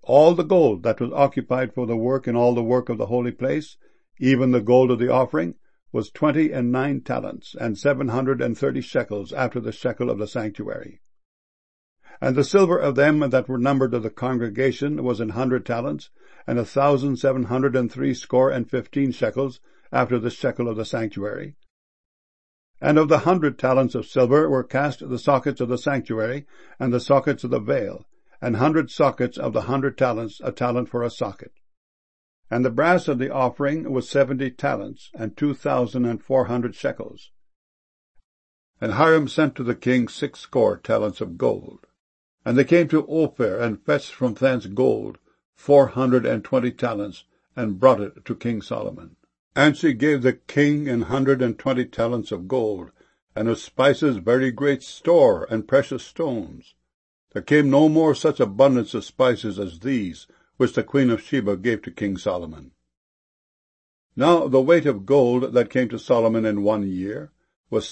All the gold that was occupied for the work in all the work of the holy place, even the gold of the offering, was 29 talents, and 730 shekels after the shekel of the sanctuary. And the silver of them that were numbered of the congregation was 100 talents, and 1,703 shekels after the shekel of the sanctuary. And of the 100 talents of silver were cast the sockets of the sanctuary, and the sockets of the veil, and 100 sockets of the 100 talents, a talent for a socket. And the brass of the offering was 70 talents, and 2,400 shekels. And Hiram sent to the king 60 talents of gold. And they came to Ophir, and fetched from thence gold, 420 talents, and brought it to King Solomon. And she gave the king 120 talents of gold, and of spices very great store, and precious stones. There came no more such abundance of spices as these, which the queen of Sheba gave to King Solomon. Now the weight of gold that came to Solomon in 1 year was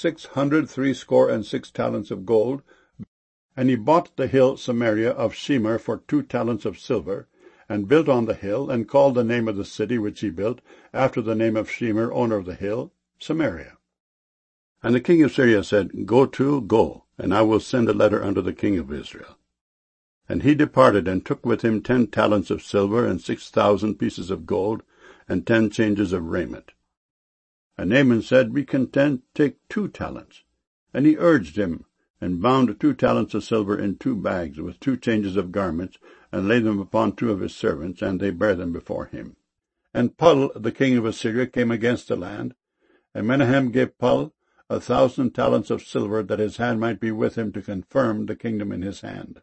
666 talents of gold, and he bought the hill Samaria of Shemer for 2 talents of silver, and built on the hill, and called the name of the city which he built, after the name of Shemer, owner of the hill, Samaria. And the king of Syria said, Go, and I will send a letter unto the king of Israel. And he departed, and took with him 10 talents of silver, and 6,000 pieces of gold, and 10 changes of raiment. And Naaman said, Be content, take 2 talents. And he urged him, and bound 2 talents of silver in 2 bags, with 2 changes of garments, and laid them upon 2 of his servants, and they bare them before him. And Pul, the king of Assyria, came against the land, and Menahem gave Pul 1,000 talents of silver, that his hand might be with him to confirm the kingdom in his hand.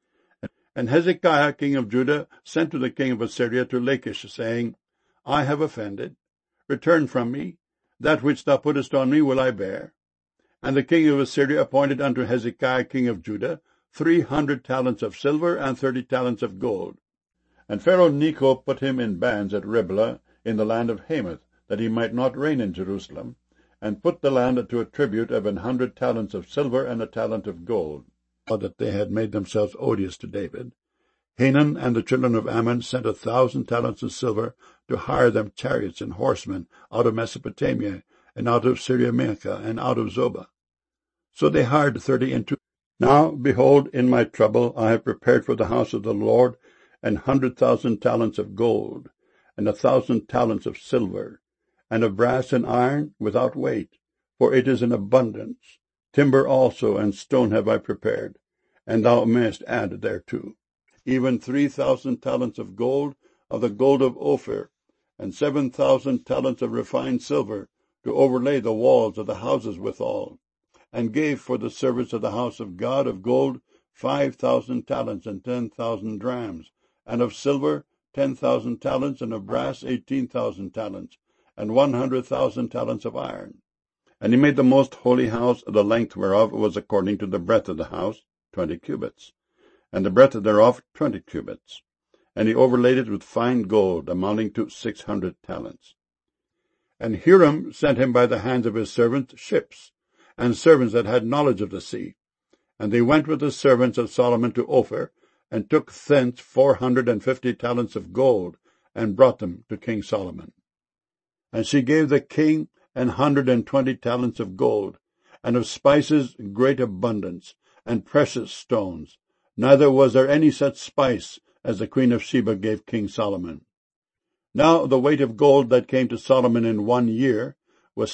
And Hezekiah, king of Judah, sent to the king of Assyria to Lachish, saying, I have offended. Return from me. That which thou puttest on me will I bear. And the king of Assyria appointed unto Hezekiah, king of Judah, 300 talents of silver, and 30 talents of gold. And Pharaoh Necho put him in bands at Riblah, in the land of Hamath, that he might not reign in Jerusalem, and put the land to a tribute of 100 talents of silver, and a talent of gold, that they had made themselves odious to David. Hanun and the children of Ammon sent 1,000 talents of silver to hire them chariots and horsemen out of Mesopotamia, and out of Syriamachah, and out of Zobah. So they hired 30 into. Now, behold, in my trouble I have prepared for the house of the Lord 100,000 talents of gold, and 1,000 talents of silver, and of brass and iron without weight, for it is in abundance. Timber also and stone have I prepared, and thou mayest add thereto. Even 3,000 talents of gold, of the gold of Ophir, and 7,000 talents of refined silver, to overlay the walls of the houses withal. And gave for the service of the house of God of gold 5,000 talents, and 10,000 drams, and of silver 10,000 talents, and of brass 18,000 talents, and 100,000 talents of iron. And he made the most holy house, the length whereof was according to the breadth of the house, 20 cubits, and the breadth thereof 20 cubits. And he overlaid it with fine gold, amounting to 600 talents. And Hiram sent him by the hands of his servants ships, and servants that had knowledge of the sea. And they went with the servants of Solomon to Ophir, and took thence 450 talents of gold, and brought them to King Solomon. And she gave the king 120 talents of gold, and of spices great abundance, and precious stones. Neither was there any such spice as the queen of Sheba gave King Solomon. Now the weight of gold that came to Solomon in 1 year was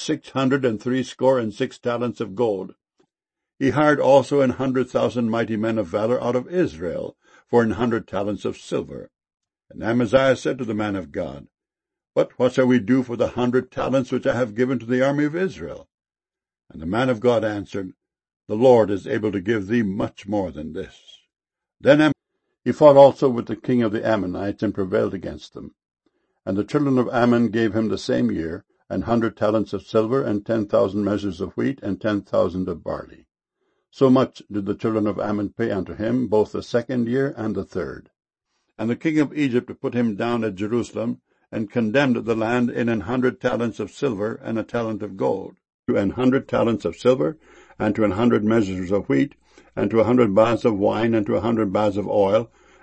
666 talents of gold. He hired also 100,000 mighty men of valor out of Israel for 100 talents of silver. And Amaziah said to the man of God, What shall we do for the 100 talents which I have given to the army of Israel? And the man of God answered, The Lord is able to give thee much more than this. Then he fought also with the king of the Ammonites, and prevailed against them. And the children of Ammon gave him the same year 100 talents of silver, and 10,000 measures of wheat, and 10,000 of barley. So much did the children of Ammon pay unto him, both the 2nd year and the 3rd. And the king of Egypt put him down at Jerusalem, and condemned the land in 100 talents of silver, and a talent of gold, to 100 talents of silver, and to 100 measures of wheat, and to 100 baths of wine, and to 100 baths of oil,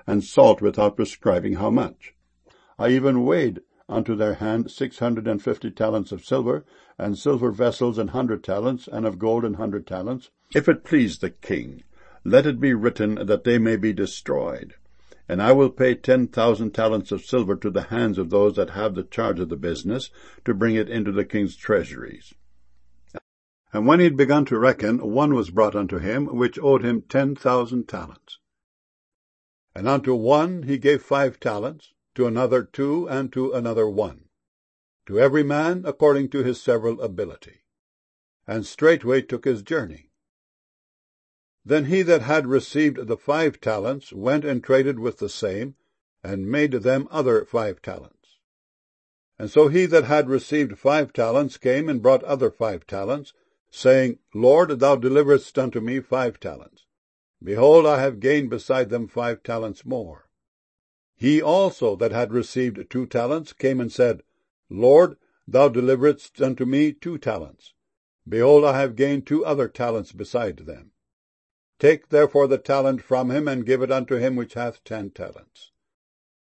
and salt without prescribing how much. I even weighed unto their hand 650 talents of silver, and silver vessels 100 talents, and of gold 100 talents. If it please the king, let it be written that they may be destroyed. And I will pay 10,000 talents of silver to the hands of those that have the charge of the business, to bring it into the king's treasuries. And when he had begun to reckon, one was brought unto him, which owed him 10,000 talents. And unto one he gave 5 talents, to another 2, and to another 1, to every man according to his several ability. And straightway took his journey. Then he that had received the 5 talents went and traded with the same, and made them other 5 talents. And so he that had received 5 talents came and brought other 5 talents, saying, Lord, thou deliveredst unto me 5 talents. Behold, I have gained beside them 5 talents more. He also that had received 2 talents came and said, Lord, thou deliveredst unto me 2 talents. Behold, I have gained 2 other talents beside them. Take therefore the talent from him, and give it unto him which hath 10 talents.